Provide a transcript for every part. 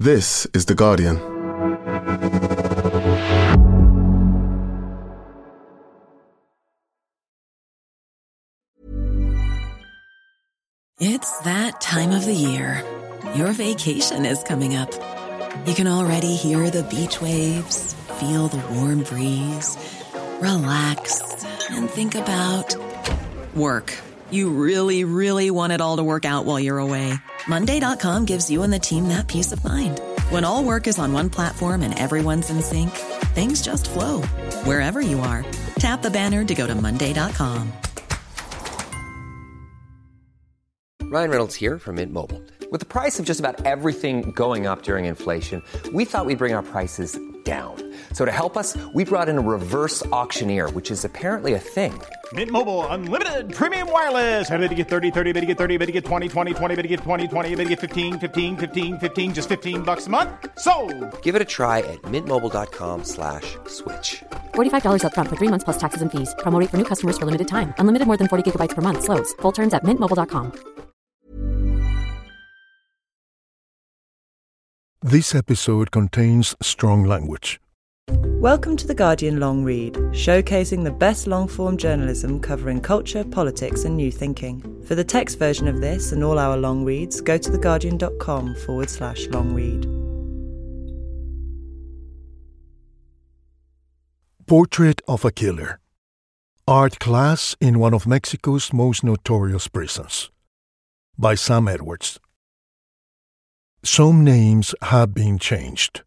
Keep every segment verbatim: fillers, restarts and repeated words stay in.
This is The Guardian. It's that time of the year. Your vacation is coming up. You can already hear the beach waves, feel the warm breeze, relax, and think about work. You really, really want it all to work out while you're away. Monday dot com gives you and the team that peace of mind. When all work is on one platform and everyone's in sync, things just flow. Wherever you are, tap the banner to go to Monday dot com. Ryan Reynolds here from Mint Mobile. With the price of just about everything going up during inflation, we thought we'd bring our prices down. So to help us, we brought in a reverse auctioneer, which is apparently a thing. Mint Mobile Unlimited Premium Wireless. How to get thirty, thirty, how to get thirty, how to get twenty, twenty, twenty, how to get twenty, twenty, how to get fifteen, fifteen, fifteen, fifteen, just fifteen bucks a month? Sold! Give it a try at mintmobile.com slash switch. forty-five dollars up front for three months plus taxes and fees. Promo rate for new customers for limited time. Unlimited more than forty gigabytes per month. Slows full terms at mint mobile dot com. This episode contains strong language. Welcome to The Guardian Long Read, showcasing the best long-form journalism covering culture, politics and new thinking. For the text version of this and all our long reads, go to theguardian.com forward slash long read. Portrait of a Killer. Art class in one of Mexico's most notorious prisons. By Sam Edwards. Some names have been changed.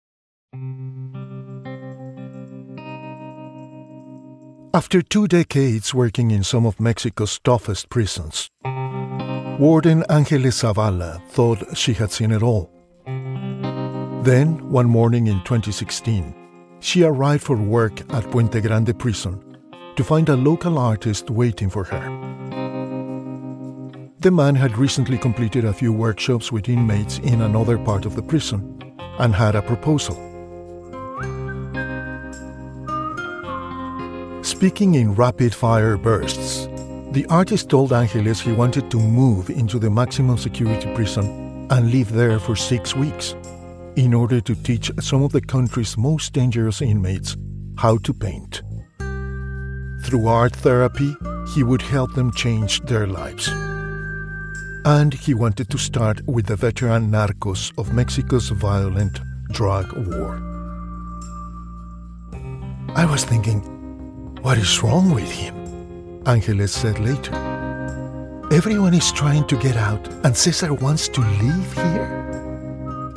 After two decades working in some of Mexico's toughest prisons, Warden Angeles Zavala thought she had seen it all. Then, one morning in twenty sixteen, she arrived for work at Puente Grande prison to find a local artist waiting for her. The man had recently completed a few workshops with inmates in another part of the prison and had a proposal. Speaking in rapid-fire bursts, the artist told Angeles he wanted to move into the maximum security prison and live there for six weeks in order to teach some of the country's most dangerous inmates how to paint. Through art therapy, he would help them change their lives. And he wanted to start with the veteran narcos of Mexico's violent drug war. I was thinking, what is wrong with him? Angeles said later. Everyone is trying to get out, and Cesar wants to live here?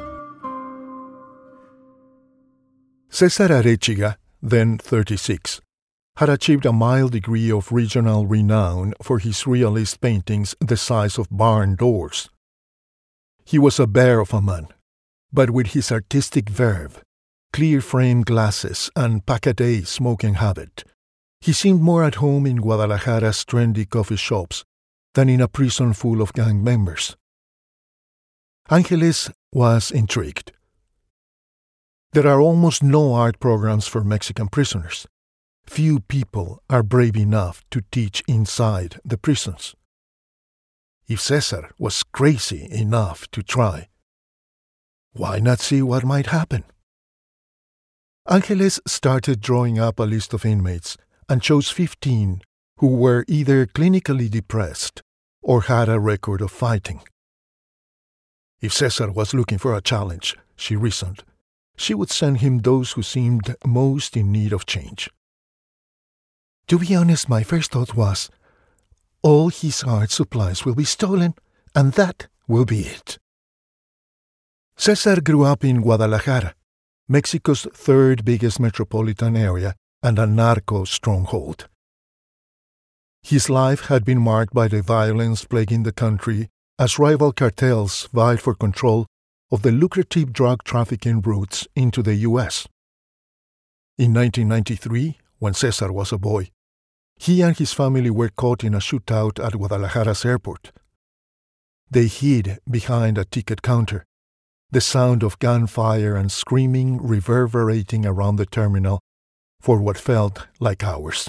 Cesar Arechiga, then thirty-six, had achieved a mild degree of regional renown for his realist paintings the size of barn doors. He was a bear of a man, but with his artistic verve, clear-frame glasses, and pack-a-day smoking habit, he seemed more at home in Guadalajara's trendy coffee shops than in a prison full of gang members. Angeles was intrigued. There are almost no art programs for Mexican prisoners. Few people are brave enough to teach inside the prisons. If Cesar was crazy enough to try, why not see what might happen? Angeles started drawing up a list of inmates and chose fifteen who were either clinically depressed or had a record of fighting. If Cesar was looking for a challenge, she reasoned, she would send him those who seemed most in need of change. To be honest, my first thought was, all his art supplies will be stolen, and that will be it. Cesar grew up in Guadalajara, Mexico's third biggest metropolitan area and a narco stronghold. His life had been marked by the violence plaguing the country as rival cartels vied for control of the lucrative drug trafficking routes into the U S. In nineteen ninety-three, when Cesar was a boy, he and his family were caught in a shootout at Guadalajara's airport. They hid behind a ticket counter, the sound of gunfire and screaming reverberating around the terminal for what felt like hours.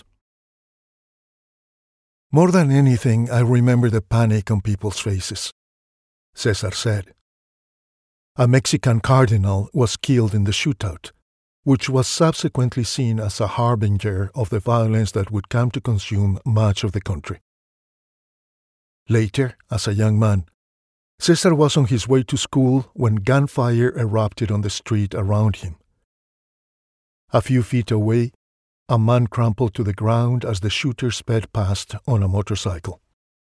More than anything, I remember the panic on people's faces, Cesar said. A Mexican cardinal was killed in the shootout, which was subsequently seen as a harbinger of the violence that would come to consume much of the country. Later, as a young man, Cesar was on his way to school when gunfire erupted on the street around him. A few feet away, a man crumpled to the ground as the shooter sped past on a motorcycle.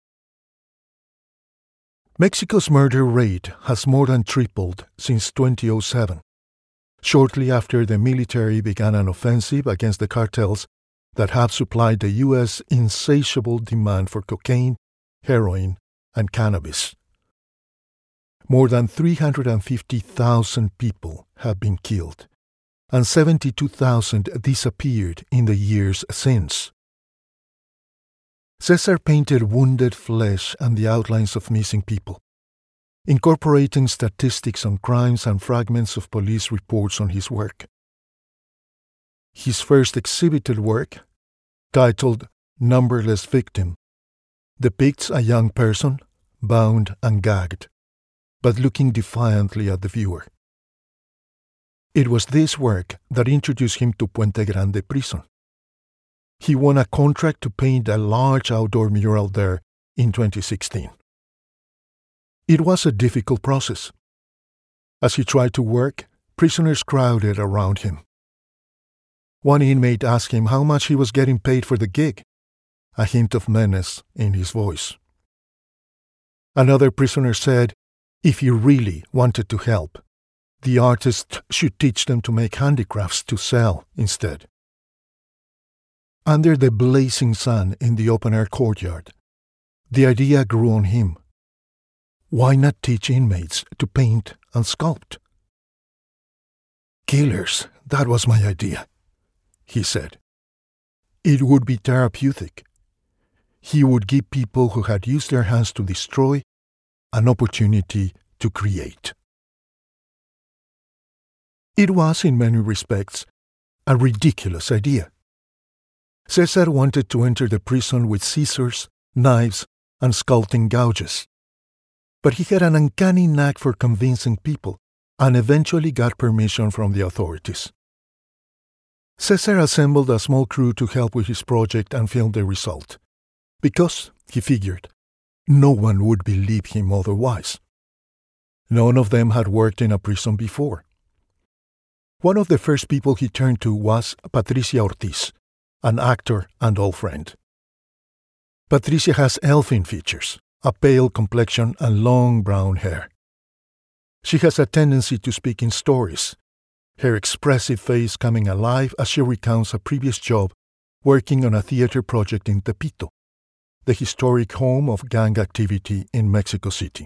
Mexico's murder rate has more than tripled since two thousand seven, shortly after the military began an offensive against the cartels that have supplied the U S insatiable demand for cocaine, heroin, and cannabis. More than three hundred fifty thousand people have been killed, and seventy-two thousand disappeared in the years since. Cesar painted wounded flesh and the outlines of missing people, incorporating statistics on crimes and fragments of police reports on his work. His first exhibited work, titled Numberless Victim, depicts a young person, bound and gagged, but looking defiantly at the viewer. It was this work that introduced him to Puente Grande prison. He won a contract to paint a large outdoor mural there in twenty sixteen. It was a difficult process. As he tried to work, prisoners crowded around him. One inmate asked him how much he was getting paid for the gig, a hint of menace in his voice. Another prisoner said if he really wanted to help, the artist should teach them to make handicrafts to sell instead. Under the blazing sun in the open-air courtyard, the idea grew on him. Why not teach inmates to paint and sculpt? Killers, that was my idea, he said. It would be therapeutic. He would give people who had used their hands to destroy an opportunity to create. It was, in many respects, a ridiculous idea. Cesar wanted to enter the prison with scissors, knives, and sculpting gouges. But he had an uncanny knack for convincing people and eventually got permission from the authorities. Cesar assembled a small crew to help with his project and film the result, because, he figured, no one would believe him otherwise. None of them had worked in a prison before. One of the first people he turned to was Patricia Ortiz, an actor and old friend. Patricia has elfin features, a pale complexion, and long brown hair. She has a tendency to speak in stories, her expressive face coming alive as she recounts a previous job working on a theater project in Tepito, the historic home of gang activity in Mexico City.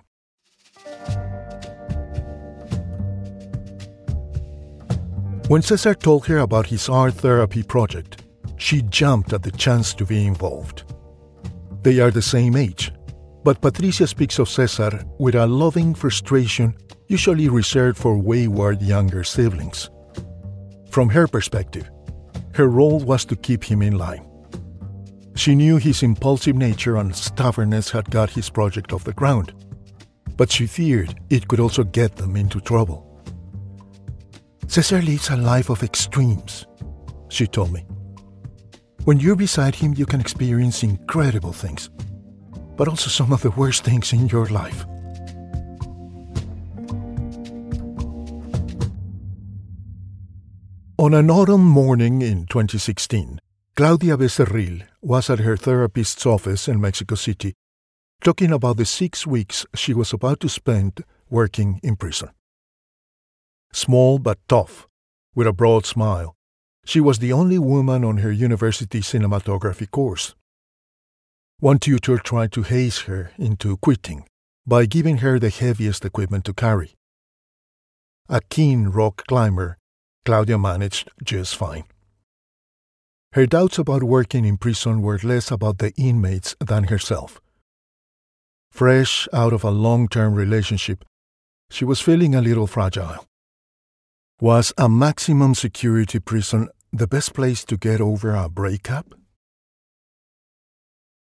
When Cesar told her about his art therapy project, she jumped at the chance to be involved. They are the same age, but Patricia speaks of Cesar with a loving frustration usually reserved for wayward younger siblings. From her perspective, her role was to keep him in line. She knew his impulsive nature and stubbornness had got his project off the ground, but she feared it could also get them into trouble. Cesar lives a life of extremes, she told me. When you're beside him, you can experience incredible things, but also some of the worst things in your life. On an autumn morning in twenty sixteen, Claudia Becerril was at her therapist's office in Mexico City, talking about the six weeks she was about to spend working in prison. Small but tough, with a broad smile, she was the only woman on her university cinematography course. One tutor tried to haze her into quitting by giving her the heaviest equipment to carry. A keen rock climber, Claudia managed just fine. Her doubts about working in prison were less about the inmates than herself. Fresh out of a long-term relationship, she was feeling a little fragile. Was a maximum security prison the best place to get over a breakup?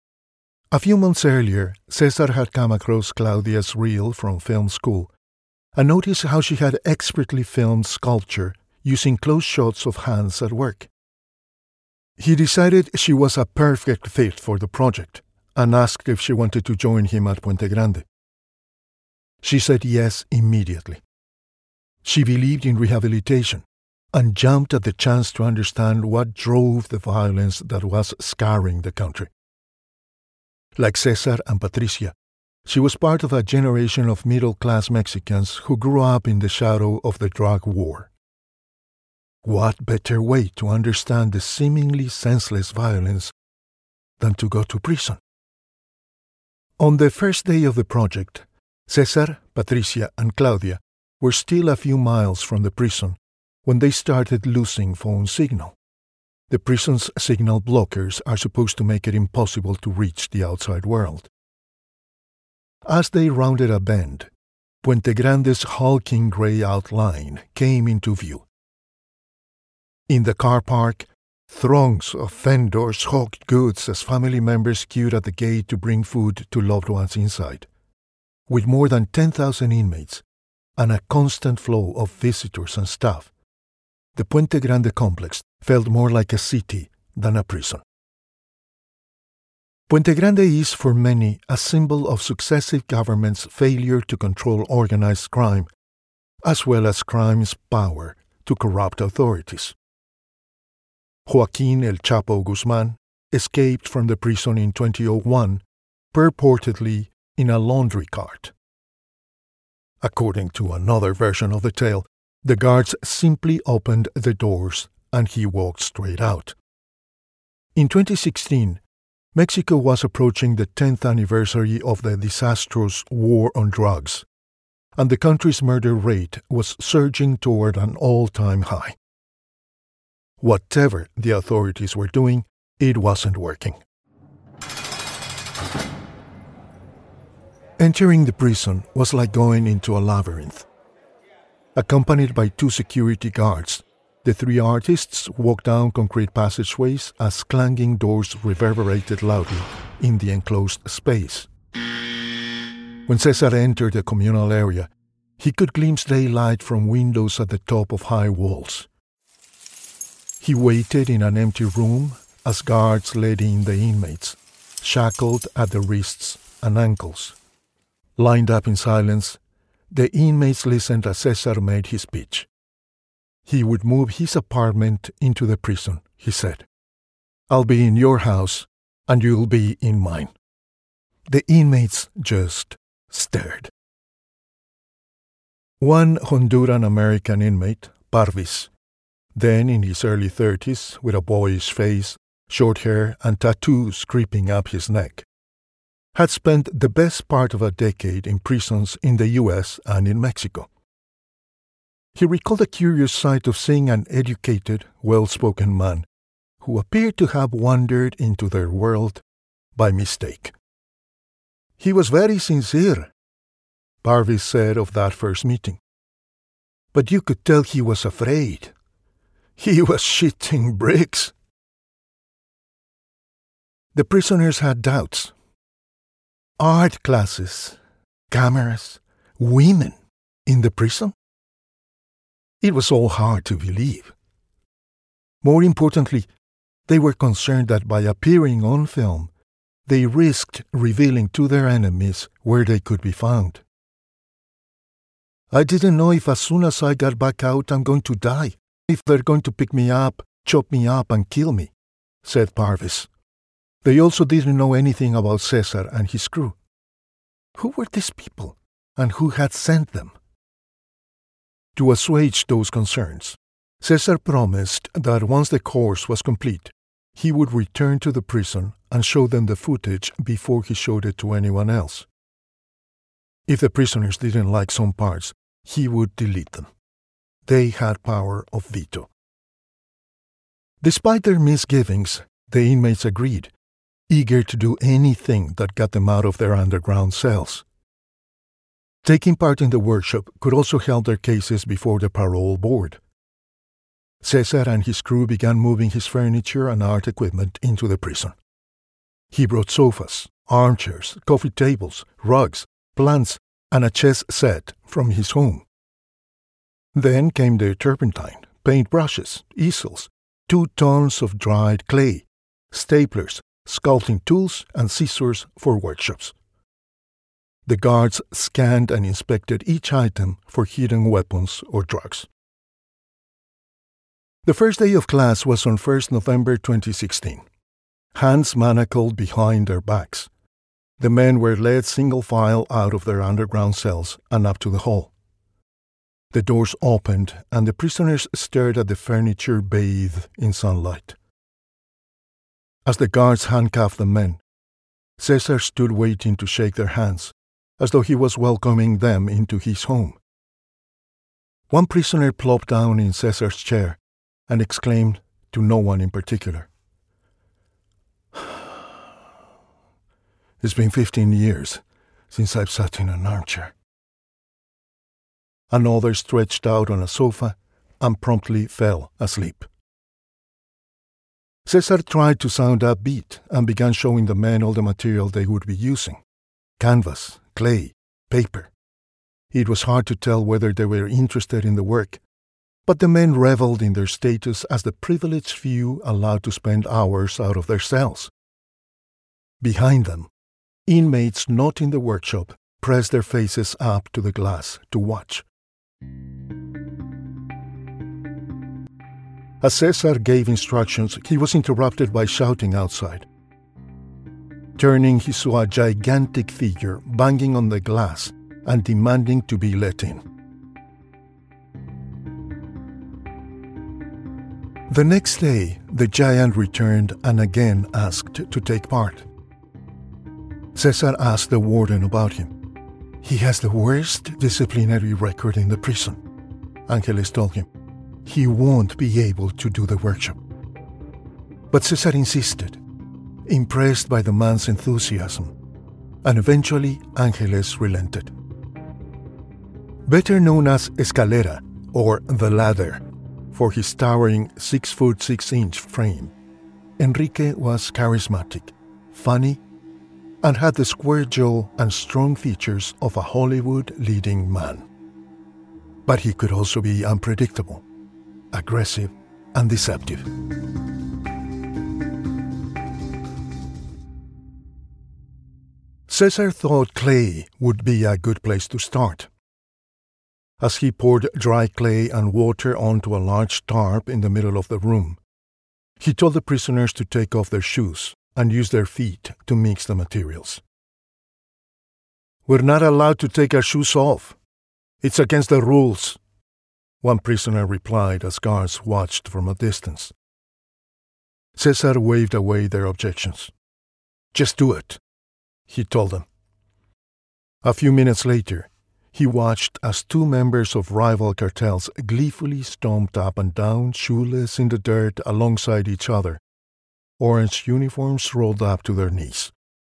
A few months earlier, Cesar had come across Claudia's reel from film school and noticed how she had expertly filmed sculpture using close shots of hands at work. He decided she was a perfect fit for the project and asked if she wanted to join him at Puente Grande. She said yes immediately. She believed in rehabilitation and jumped at the chance to understand what drove the violence that was scarring the country. Like Cesar and Patricia, she was part of a generation of middle-class Mexicans who grew up in the shadow of the drug war. What better way to understand the seemingly senseless violence than to go to prison? On the first day of the project, Cesar, Patricia, and Claudia were still a few miles from the prison when they started losing phone signal. The prison's signal blockers are supposed to make it impossible to reach the outside world. As they rounded a bend, Puente Grande's hulking gray outline came into view. In the car park, throngs of vendors hawked goods as family members queued at the gate to bring food to loved ones inside. With more than ten thousand inmates and a constant flow of visitors and staff, the Puente Grande complex felt more like a city than a prison. Puente Grande is, for many, a symbol of successive governments' failure to control organized crime, as well as crime's power to corrupt authorities. Joaquín El Chapo Guzmán escaped from the prison in twenty oh one, purportedly in a laundry cart. According to another version of the tale, the guards simply opened the doors and he walked straight out. In twenty sixteen, Mexico was approaching the tenth anniversary of the disastrous war on drugs, and the country's murder rate was surging toward an all-time high. Whatever the authorities were doing, it wasn't working. Entering the prison was like going into a labyrinth. Accompanied by two security guards, the three artists walked down concrete passageways as clanging doors reverberated loudly in the enclosed space. When Cesar entered the communal area, he could glimpse daylight from windows at the top of high walls. He waited in an empty room as guards led in the inmates, shackled at the wrists and ankles. Lined up in silence, the inmates listened as Cesar made his speech. He would move his apartment into the prison, he said. I'll be in your house, and you'll be in mine. The inmates just stared. One Honduran-American inmate, Parvis, then in his early thirties, with a boyish face, short hair, and tattoos creeping up his neck, had spent the best part of a decade in prisons in the U S and in Mexico. He recalled a curious sight of seeing an educated, well-spoken man who appeared to have wandered into their world by mistake. He was very sincere, Parvis said of that first meeting. But you could tell he was afraid. He was shitting bricks. The prisoners had doubts. Art classes, cameras, women in the prison? It was all hard to believe. More importantly, they were concerned that by appearing on film, they risked revealing to their enemies where they could be found. I didn't know if as soon as I got back out I'm going to die, if they're going to pick me up, chop me up, and kill me, said Parvis. They also didn't know anything about Cesar and his crew. Who were these people, and who had sent them? To assuage those concerns, Cesar promised that once the course was complete, he would return to the prison and show them the footage before he showed it to anyone else. If the prisoners didn't like some parts, he would delete them. They had power of veto. Despite their misgivings, the inmates agreed, eager to do anything that got them out of their underground cells. Taking part in the workshop could also help their cases before the parole board. Cesar and his crew began moving his furniture and art equipment into the prison. He brought sofas, armchairs, coffee tables, rugs, plants, and a chess set from his home. Then came the turpentine, paintbrushes, easels, two tons of dried clay, staplers, sculpting tools, and scissors for workshops. The guards scanned and inspected each item for hidden weapons or drugs. The first day of class was on first of November twenty sixteen. Hands manacled behind their backs. The men were led single file out of their underground cells and up to the hall. The doors opened and the prisoners stared at the furniture bathed in sunlight. As the guards handcuffed the men, Cesar stood waiting to shake their hands, as though he was welcoming them into his home. One prisoner plopped down in Cesar's chair and exclaimed to no one in particular, "It's been fifteen years since I've sat in an armchair." Another stretched out on a sofa and promptly fell asleep. Cesar tried to sound upbeat and began showing the men all the material they would be using: canvas, clay, paper. It was hard to tell whether they were interested in the work, but the men reveled in their status as the privileged few allowed to spend hours out of their cells. Behind them, inmates not in the workshop pressed their faces up to the glass to watch. As Cesar gave instructions, he was interrupted by shouting outside. Turning, he saw a gigantic figure banging on the glass and demanding to be let in. The next day, the giant returned and again asked to take part. Cesar asked the warden about him. "He has the worst disciplinary record in the prison," Angeles told him. "He won't be able to do the workshop." But Cesar insisted, impressed by the man's enthusiasm, and eventually Angeles relented. Better known as Escalera, or the Ladder, for his towering six-foot six-inch frame, Enrique was charismatic, funny, and had the square jaw and strong features of a Hollywood leading man. But he could also be unpredictable, aggressive, and deceptive. Cesar thought clay would be a good place to start. As he poured dry clay and water onto a large tarp in the middle of the room, he told the prisoners to take off their shoes and use their feet to mix the materials. "We're not allowed to take our shoes off. It's against the rules," one prisoner replied as guards watched from a distance. Cesar waved away their objections. "Just do it," he told them. A few minutes later, he watched as two members of rival cartels gleefully stomped up and down, shoeless in the dirt alongside each other, orange uniforms rolled up to their knees.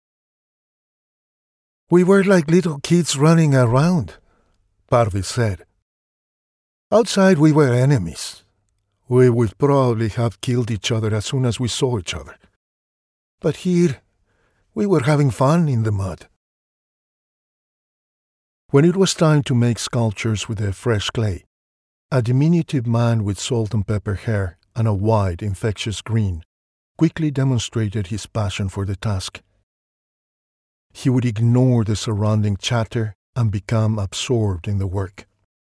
"We were like little kids running around," Parvis said. "Outside we were enemies. We would probably have killed each other as soon as we saw each other. But here, we were having fun in the mud." When it was time to make sculptures with the fresh clay, a diminutive man with salt and pepper hair and a wide, infectious grin quickly demonstrated his passion for the task. He would ignore the surrounding chatter and become absorbed in the work.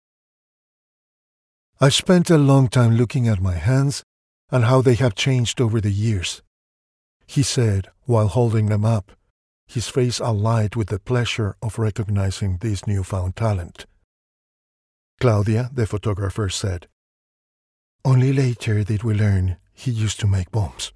"I've spent a long time looking at my hands and how they have changed over the years," he said while holding them up, his face alight with the pleasure of recognizing this newfound talent. Claudia, the photographer, said, "Only later did we learn he used to make bombs."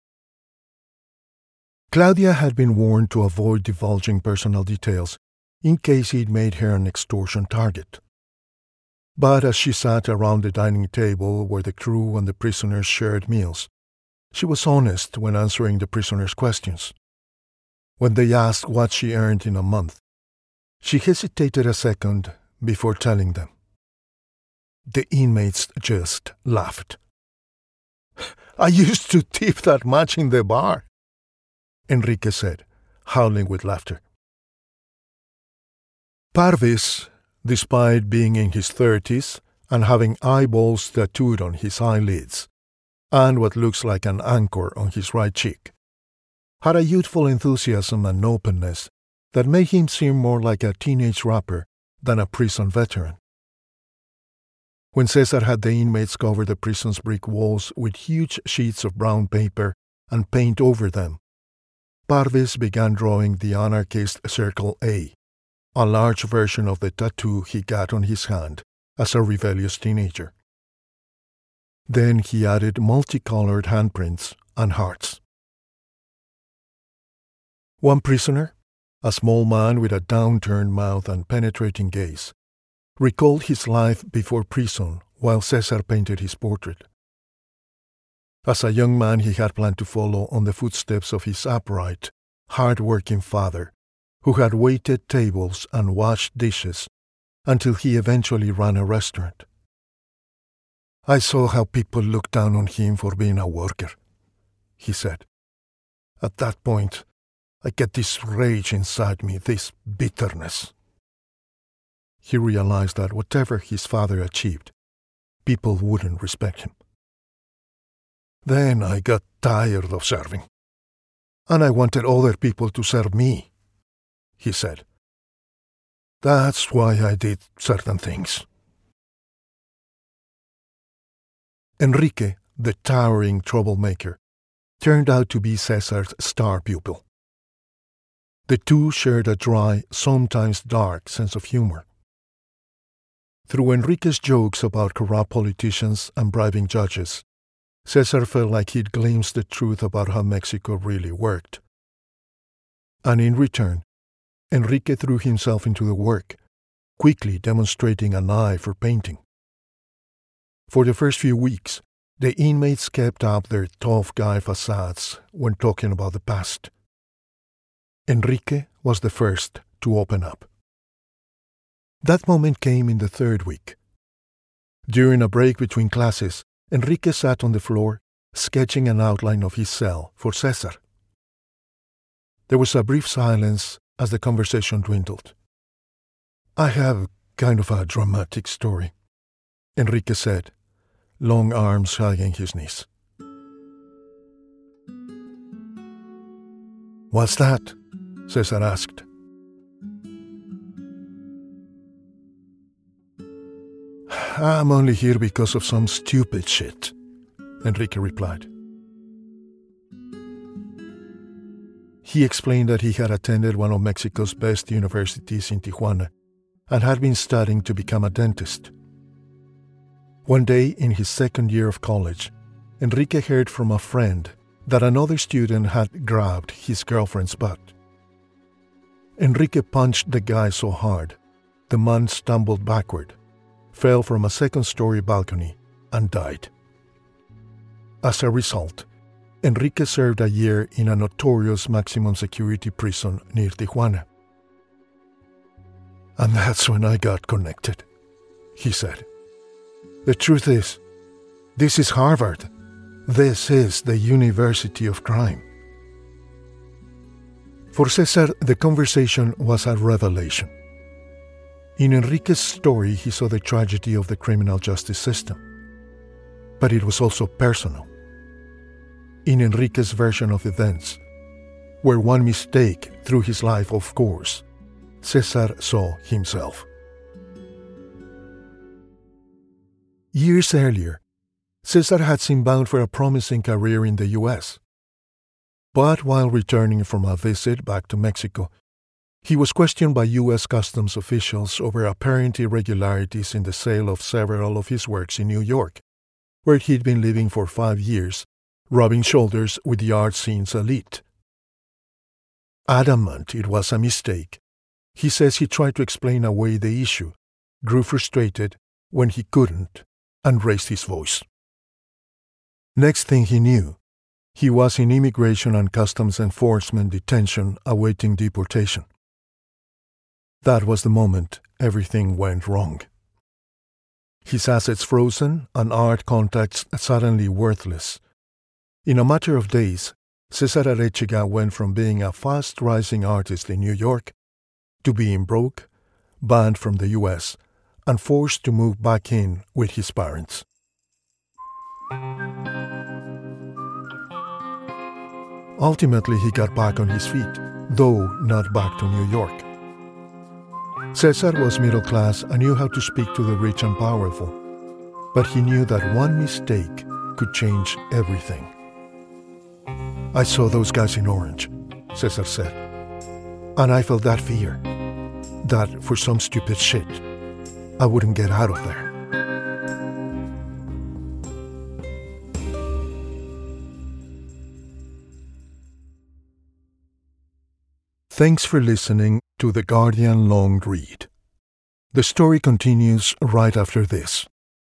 Claudia had been warned to avoid divulging personal details in case it made her an extortion target. But as she sat around the dining table where the crew and the prisoners shared meals, she was honest when answering the prisoners' questions. When they asked what she earned in a month, she hesitated a second before telling them. The inmates just laughed. "I used to tip that much in the bar," Enrique said, howling with laughter. Parvis, despite being in his thirties and having eyeballs tattooed on his eyelids, and what looks like an anchor on his right cheek, had a youthful enthusiasm and openness that made him seem more like a teenage rapper than a prison veteran. When Cesar had the inmates cover the prison's brick walls with huge sheets of brown paper and paint over them, Parvis began drawing the anarchist Circle A, a large version of the tattoo he got on his hand as a rebellious teenager. Then he added multicolored handprints and hearts. One prisoner, a small man with a downturned mouth and penetrating gaze, recalled his life before prison while Cesar painted his portrait. As a young man, he had planned to follow on the footsteps of his upright, hard-working father, who had waited tables and washed dishes until he eventually ran a restaurant. "I saw how people looked down on him for being a worker," he said. "At that point, I get this rage inside me, this bitterness." He realized that whatever his father achieved, people wouldn't respect him. "Then I got tired of serving, and I wanted other people to serve me," he said. "That's why I did certain things." Enrique, the towering troublemaker, turned out to be Cesar's star pupil. The two shared a dry, sometimes dark sense of humor. Through Enrique's jokes about corrupt politicians and bribing judges, Cesar felt like he'd glimpsed the truth about how Mexico really worked. And in return, Enrique threw himself into the work, quickly demonstrating an eye for painting. For the first few weeks, the inmates kept up their tough guy facades when talking about the past. Enrique was the first to open up. That moment came in the third week. During a break between classes, Enrique sat on the floor, sketching an outline of his cell for Cesar. There was a brief silence as the conversation dwindled. "I have kind of a dramatic story," Enrique said, long arms hugging his knees. "What's that?" Cesar asked. "I'm only here because of some stupid shit," Enrique replied. He explained that he had attended one of Mexico's best universities in Tijuana and had been studying to become a dentist. One day in his second year of college, Enrique heard from a friend that another student had grabbed his girlfriend's butt. Enrique punched the guy so hard, the man stumbled backward, fell from a second-story balcony, and died. As a result, Enrique served a year in a notorious maximum security prison near Tijuana. "And that's when I got connected," he said. "The truth is, this is Harvard. This is the University of Crime." For Cesar, the conversation was a revelation. In Enrique's story, he saw the tragedy of the criminal justice system. But it was also personal. In Enrique's version of events, where one mistake threw his life off course, Cesar saw himself. Years earlier, Cesar had seemed bound for a promising career in the U S. But while returning from a visit back to Mexico, he was questioned by U S customs officials over apparent irregularities in the sale of several of his works in New York, where he'd been living for five years, rubbing shoulders with the art scene's elite. Adamant it was a mistake, he says he tried to explain away the issue, grew frustrated when he couldn't, and raised his voice. Next thing he knew, he was in immigration and customs enforcement detention awaiting deportation. That was the moment everything went wrong. His assets frozen and art contacts suddenly worthless. In a matter of days, Cesar Arechiga went from being a fast-rising artist in New York to being broke, banned from the U S, and forced to move back in with his parents. Ultimately, he got back on his feet, though not back to New York. Cesar was middle class and knew how to speak to the rich and powerful, but he knew that one mistake could change everything. "I saw those guys in orange," Cesar said, "and I felt that fear, that for some stupid shit, I wouldn't get out of there." Thanks for listening to The Guardian Long Read. The story continues right after this.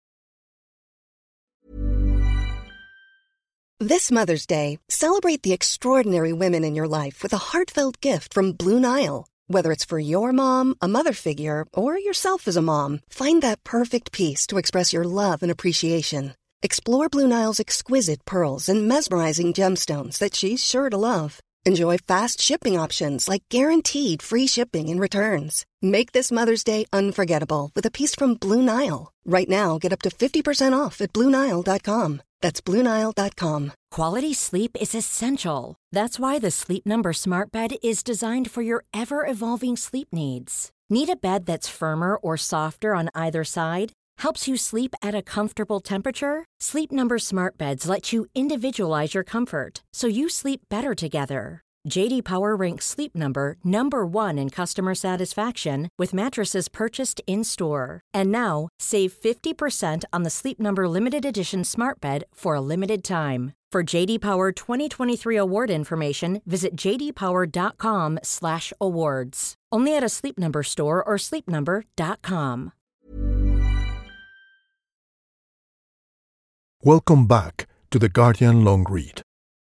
This Mother's Day, celebrate the extraordinary women in your life with a heartfelt gift from Blue Nile. Whether it's for your mom, a mother figure, or yourself as a mom, find that perfect piece to express your love and appreciation. Explore Blue Nile's exquisite pearls and mesmerizing gemstones that she's sure to love. Enjoy fast shipping options like guaranteed free shipping and returns. Make this Mother's Day unforgettable with a piece from Blue Nile. Right now, get up to fifty percent off at Blue Nile dot com. That's Blue Nile dot com. Quality sleep is essential. That's why the Sleep Number Smart Bed is designed for your ever-evolving sleep needs. Need a bed that's firmer or softer on either side? Helps you sleep at a comfortable temperature? Sleep Number Smart Beds let you individualize your comfort, so you sleep better together. J D Power ranks Sleep Number number one in customer satisfaction with mattresses purchased in-store. And now, save fifty percent on the Sleep Number Limited Edition Smart Bed for a limited time. For J D Power twenty twenty-three award information, visit j d power dot com slash awards. Only at a Sleep Number store or sleep number dot com. Welcome back to The Guardian Long Read.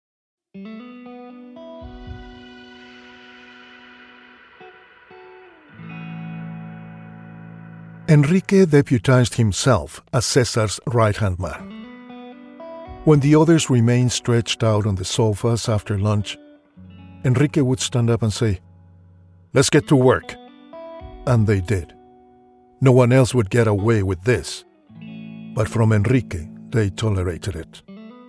Enrique deputized himself as Cesar's right-hand man. When the others remained stretched out on the sofas after lunch, Enrique would stand up and say, "Let's get to work." And they did. No one else would get away with this. But from Enrique, they tolerated it.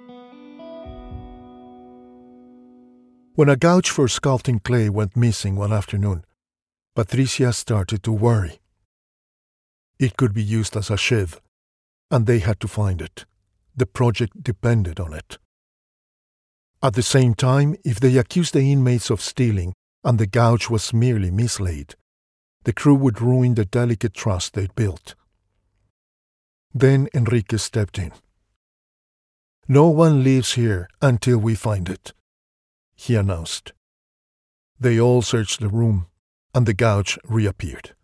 When a gouge for sculpting clay went missing one afternoon, Patricia started to worry. It could be used as a shiv, and they had to find it. The project depended on it. At the same time, if they accused the inmates of stealing and the gouge was merely mislaid, the crew would ruin the delicate trust they'd built. Then Enrique stepped in. "No one leaves here until we find it," he announced. They all searched the room, and the gouge reappeared.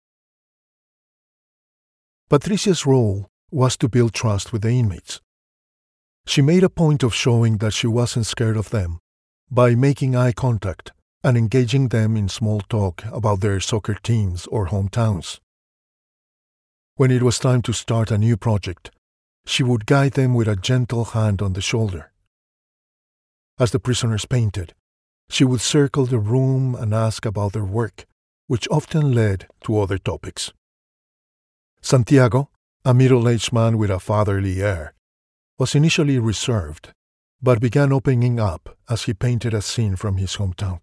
Patricia's role was to build trust with the inmates. She made a point of showing that she wasn't scared of them by making eye contact and engaging them in small talk about their soccer teams or hometowns. When it was time to start a new project, she would guide them with a gentle hand on the shoulder. As the prisoners painted, she would circle the room and ask about their work, which often led to other topics. Santiago, a middle-aged man with a fatherly air, was initially reserved, but began opening up as he painted a scene from his hometown.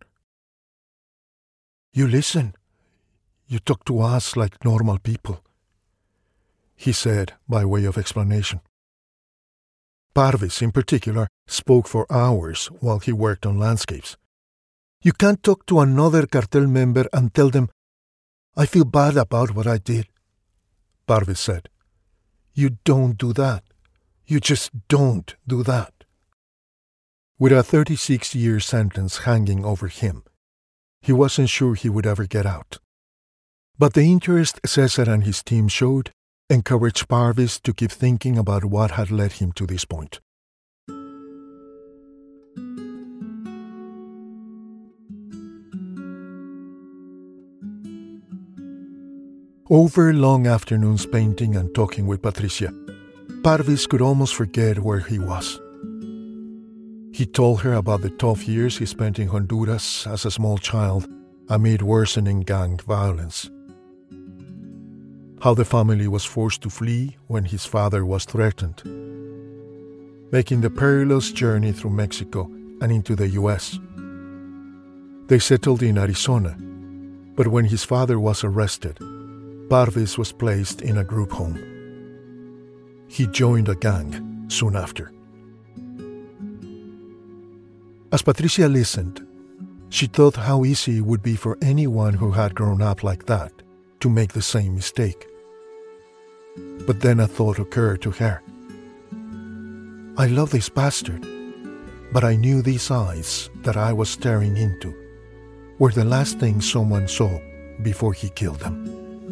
"You listen. You talk to us like normal people," he said by way of explanation. Parvis, in particular, spoke for hours while he worked on landscapes. "You can't talk to another cartel member and tell them, 'I feel bad about what I did,'" Parvis said. "You don't do that. You just don't do that." With a thirty-six-year sentence hanging over him, he wasn't sure he would ever get out. But the interest Cesar and his team showed encouraged Parvis to keep thinking about what had led him to this point. Over long afternoons painting and talking with Patricia, Parvis could almost forget where he was. He told her about the tough years he spent in Honduras as a small child amid worsening gang violence. how the family was forced to flee when his father was threatened, making the perilous journey through Mexico and into the U S. They settled in Arizona, but when his father was arrested, Parvis was placed in a group home. He joined a gang soon after. As Patricia listened, she thought how easy it would be for anyone who had grown up like that to make the same mistake. But then a thought occurred to her. I love this bastard, but I knew these eyes that I was staring into were the last thing someone saw before he killed them.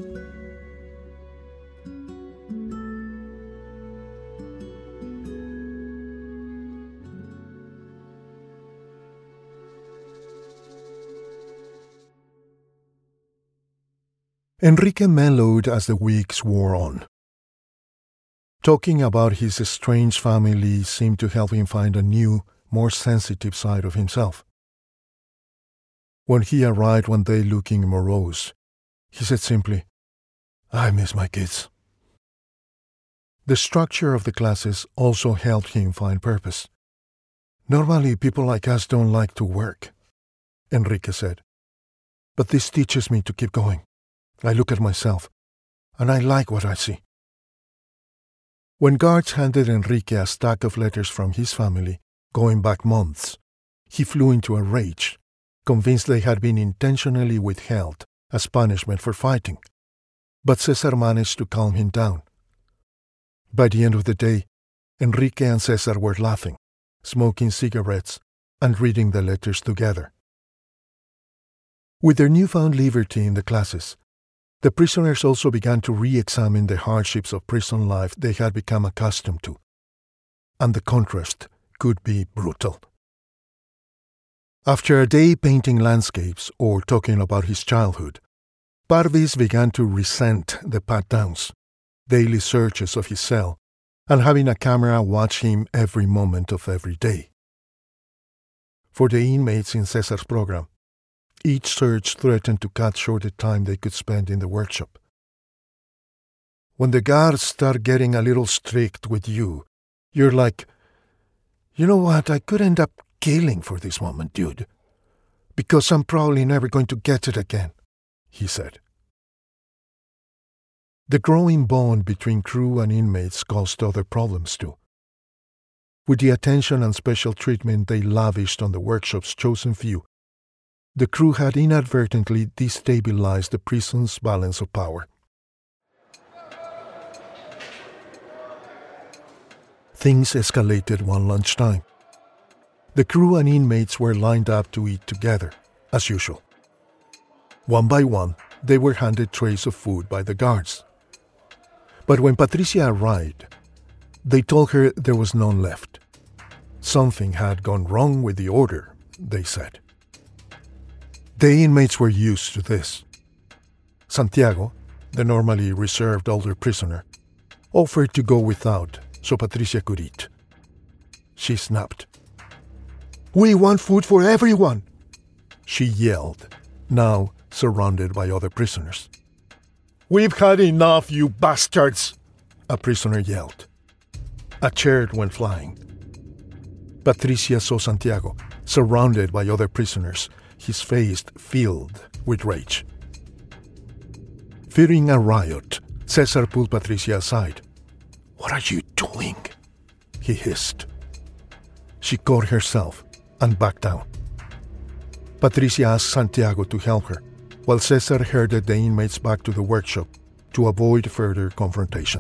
Enrique mellowed as the weeks wore on. Talking about his estranged family seemed to help him find a new, more sensitive side of himself. When he arrived one day looking morose, he said simply, I miss my kids. The structure of the classes also helped him find purpose. Normally, people like us don't like to work, Enrique said. But this teaches me to keep going. I look at myself, and I like what I see. When guards handed Enrique a stack of letters from his family, going back months, he flew into a rage, convinced they had been intentionally withheld as punishment for fighting. But Cesar managed to calm him down. By the end of the day, Enrique and Cesar were laughing, smoking cigarettes, and reading the letters together. With their newfound liberty in the classes, the prisoners also began to re-examine the hardships of prison life they had become accustomed to, and the contrast could be brutal. After a day painting landscapes or talking about his childhood, Parvis began to resent the pat-downs, daily searches of his cell, and having a camera watch him every moment of every day. For the inmates in Cesar's program, each search threatened to cut short the time they could spend in the workshop. When the guards start getting a little strict with you, you're like, you know what, I could end up killing for this moment, dude. Because I'm probably never going to get it again, he said. The growing bond between crew and inmates caused other problems too. With the attention and special treatment they lavished on the workshop's chosen few, the crew had inadvertently destabilized the prison's balance of power. Things escalated one lunchtime. The crew and inmates were lined up to eat together, as usual. One by one, they were handed trays of food by the guards. But when Patricia arrived, they told her there was none left. Something had gone wrong with the order, they said. The inmates were used to this. Santiago, the normally reserved older prisoner, offered to go without so Patricia could eat. She snapped. We want food for everyone, she yelled, now surrounded by other prisoners. We've had enough, you bastards, a prisoner yelled. A chair went flying. Patricia saw Santiago, surrounded by other prisoners, his face filled with rage. Fearing a riot, Cesar pulled Patricia aside. What are you doing? He hissed. She caught herself and backed down. Patricia asked Santiago to help her, while Cesar herded the inmates back to the workshop to avoid further confrontation.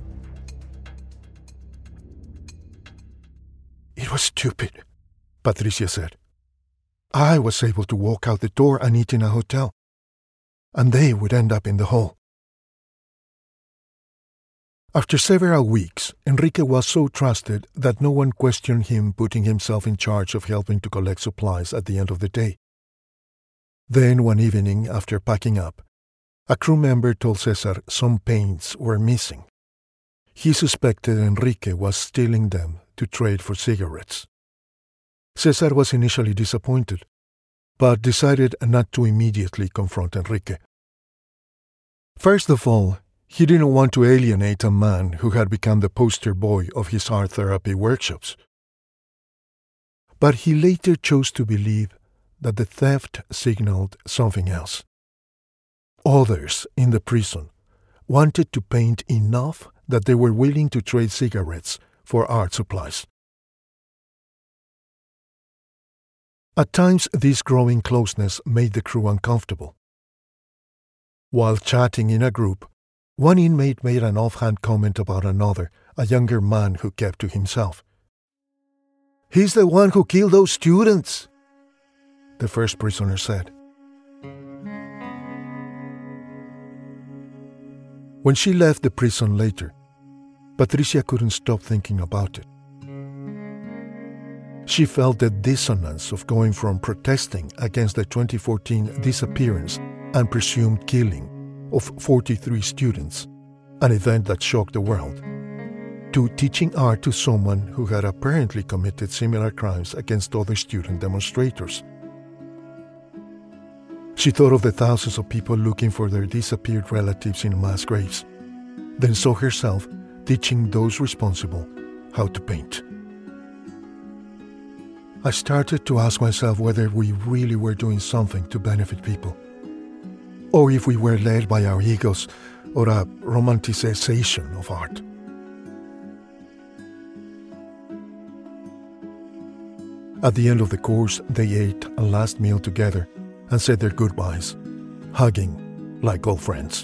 It was stupid, Patricia said. I was able to walk out the door and eat in a hotel, and they would end up in the hall. After several weeks, Enrique was so trusted that no one questioned him putting himself in charge of helping to collect supplies at the end of the day. Then one evening, after packing up, a crew member told Cesar some paints were missing. He suspected Enrique was stealing them to trade for cigarettes. Cesar was initially disappointed, but decided not to immediately confront Enrique. First of all, He didn't want to alienate a man who had become the poster boy of his art therapy workshops. But he later chose to believe that the theft signaled something else. Others in the prison wanted to paint enough that they were willing to trade cigarettes for art supplies. At times, this growing closeness made the crew uncomfortable. While chatting in a group, one inmate made an offhand comment about another, a younger man who kept to himself. "He's the one who killed those students," the first prisoner said. When she left the prison later, Patricia couldn't stop thinking about it. She felt the dissonance of going from protesting against the twenty fourteen disappearance and presumed killing of forty-three students, an event that shocked the world, to teaching art to someone who had apparently committed similar crimes against other student demonstrators. She thought of the thousands of people looking for their disappeared relatives in mass graves, then saw herself teaching those responsible how to paint. I started to ask myself whether we really were doing something to benefit people, or if we were led by our egos or a romanticization of art. At the end of the course, they ate a last meal together and said their goodbyes, hugging like old friends.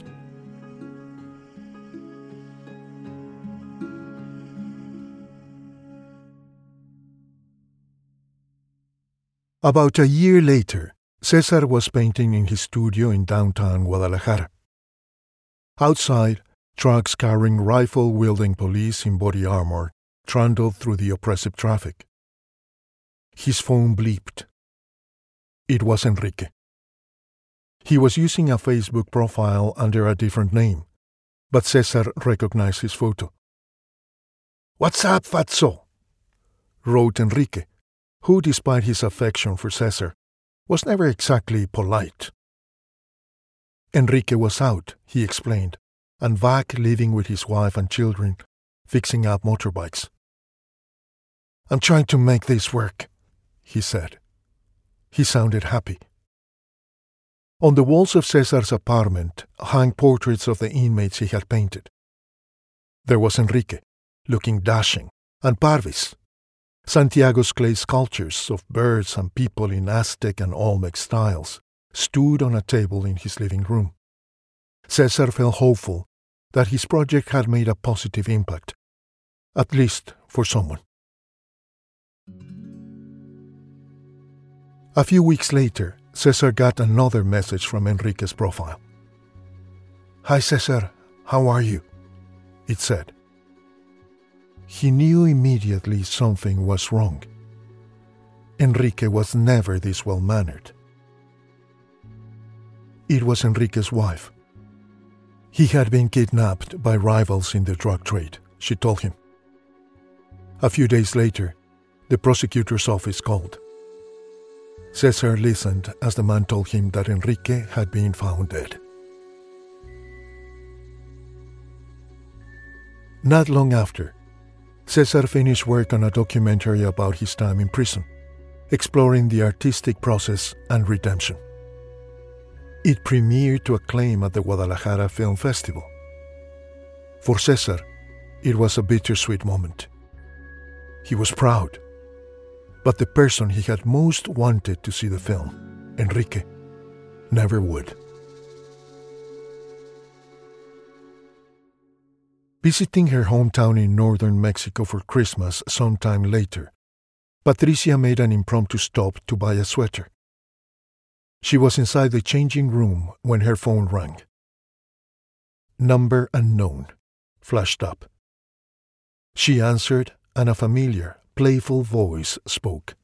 About a year later, Cesar was painting in his studio in downtown Guadalajara. Outside, trucks carrying rifle-wielding police in body armor trundled through the oppressive traffic. His phone bleeped. It was Enrique. He was using a Facebook profile under a different name, but Cesar recognized his photo. "What's up, fatso?" wrote Enrique, who, despite his affection for Cesar, was never exactly polite. Enrique was out, he explained, and back living with his wife and children, fixing up motorbikes. "I'm trying to make this work," he said. He sounded happy. On the walls of Cesar's apartment hung portraits of the inmates he had painted. There was Enrique, looking dashing, and Parvis, Santiago's clay sculptures of birds and people in Aztec and Olmec styles, stood on a table in his living room. Cesar felt hopeful that his project had made a positive impact, at least for someone. A few weeks later, Cesar got another message from Enrique's profile. "Hi Cesar, how are you?" it said. He knew immediately something was wrong. Enrique was never this well-mannered. It was Enrique's wife. He had been kidnapped by rivals in the drug trade, she told him. A few days later, the prosecutor's office called. Cesar listened as the man told him that Enrique had been found dead. Not long after, Cesar finished work on a documentary about his time in prison, exploring the artistic process and redemption. It premiered to acclaim at the Guadalajara Film Festival. For Cesar, it was a bittersweet moment. He was proud, but the person he had most wanted to see the film, Enrique, never would. Visiting her hometown in northern Mexico for Christmas sometime later, Patricia made an impromptu stop to buy a sweater. She was inside the changing room when her phone rang. "Number unknown" flashed up. She answered, and a familiar, playful voice spoke.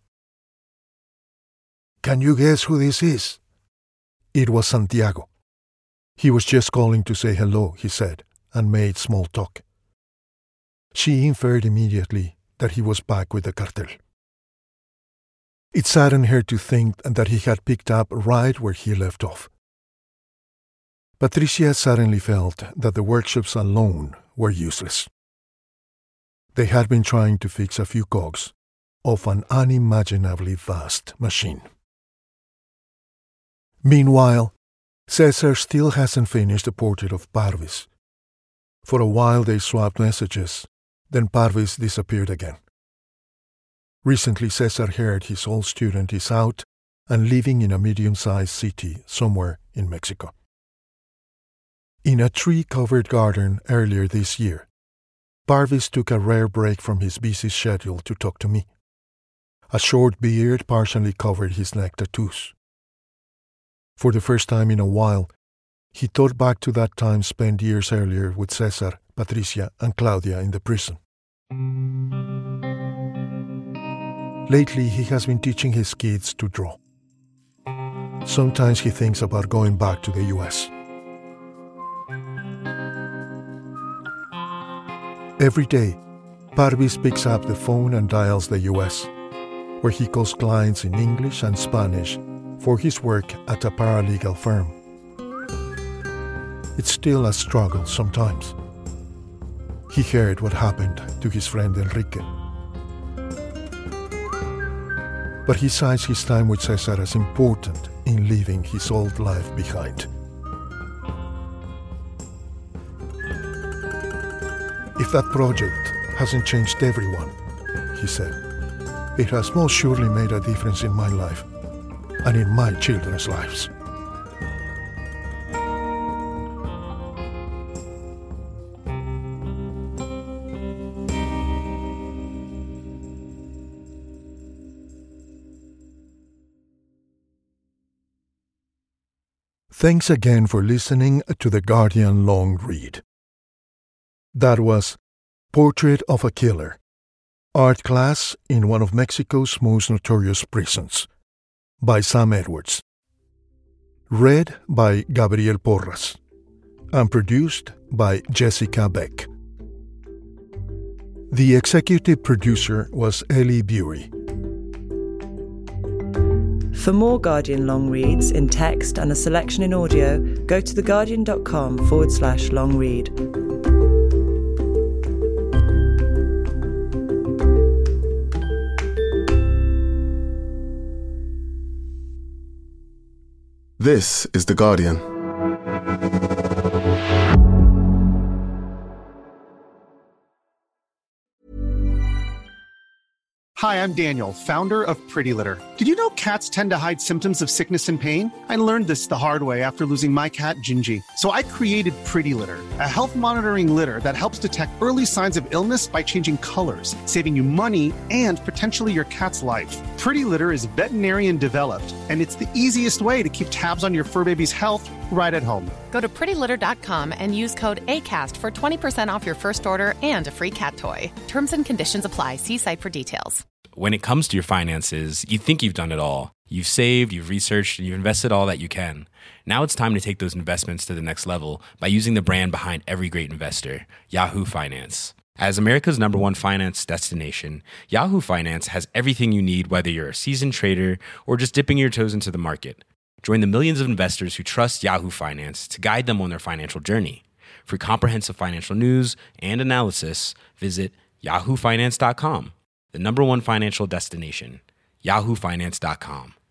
"Can you guess who this is?" It was Santiago. He was just calling to say hello, he said, and made small talk. She inferred immediately that he was back with the cartel. It saddened her to think that he had picked up right where he left off. Patricia suddenly felt that the workshops alone were useless. They had been trying to fix a few cogs of an unimaginably vast machine. Meanwhile, Cesar still hasn't finished the portrait of Parvis. For a while they swapped messages, then Parvis disappeared again. Recently Cesar heard his old student is out and living in a medium-sized city somewhere in Mexico. In a tree-covered garden earlier this year, Parvis took a rare break from his busy schedule to talk to me. A short beard partially covered his neck tattoos. For the first time in a while, he thought back to that time spent years earlier with Cesar, Patricia, and Claudia in the prison. Lately, he has been teaching his kids to draw. Sometimes he thinks about going back to the U S. Every day, Parvis picks up the phone and dials the U S, where he calls clients in English and Spanish for his work at a paralegal firm. It's still a struggle sometimes. He heard what happened to his friend Enrique. But he sees his time with Cesar as important in leaving his old life behind. If that project hasn't changed everyone, he said, it has most surely made a difference in my life and in my children's lives. Thanks again for listening to The Guardian Long Read. That was Portrait of a Killer, Art Class in One of Mexico's Most Notorious Prisons, by Sam Edwards. Read by Gabriel Porras and produced by Jessica Beck. The executive producer was Ellie Bury. For more Guardian long reads in text and a selection in audio, go to theguardian.com forward slash long read. This is The Guardian. Hi, I'm Daniel, founder of Pretty Litter. Did you know cats tend to hide symptoms of sickness and pain? I learned this the hard way after losing my cat, Gingy. So I created Pretty Litter, a health monitoring litter that helps detect early signs of illness by changing colors, saving you money and potentially your cat's life. Pretty Litter is veterinarian developed, and it's the easiest way to keep tabs on your fur baby's health right at home. Go to pretty litter dot com and use code ACAST for twenty percent off your first order and a free cat toy. Terms and conditions apply. See site for details. When it comes to your finances, you think you've done it all. You've saved, you've researched, and you've invested all that you can. Now it's time to take those investments to the next level by using the brand behind every great investor, Yahoo Finance. As America's number one finance destination, Yahoo Finance has everything you need, whether you're a seasoned trader or just dipping your toes into the market. Join the millions of investors who trust Yahoo Finance to guide them on their financial journey. For comprehensive financial news and analysis, visit yahoo finance dot com. The number one financial destination, yahoo finance dot com.